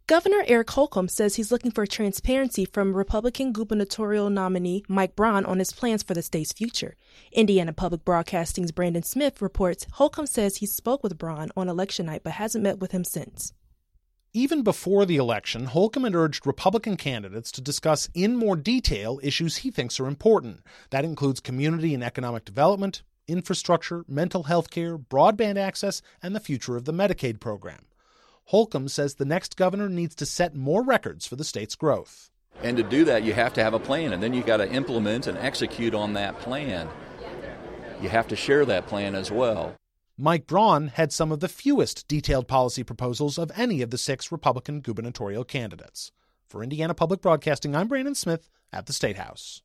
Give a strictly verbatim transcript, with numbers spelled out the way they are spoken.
Governor Eric Holcomb says he's looking for transparency from Republican gubernatorial nominee Mike Braun on his plans for the state's future. Indiana Public Broadcasting's Brandon Smith reports Holcomb says he spoke with Braun on election night but hasn't met with him since. Even before the election, Holcomb had urged Republican candidates to discuss in more detail issues he thinks are important. That includes community and economic development, infrastructure, mental health care, broadband access, and the future of the Medicaid program. Holcomb says the next governor needs to set more records for the state's growth. And to do that, you have to have a plan, and then you got to implement and execute on that plan. You have to share that plan as well. Mike Braun had some of the fewest detailed policy proposals of any of the six Republican gubernatorial candidates. For Indiana Public Broadcasting, I'm Brandon Smith at the State House.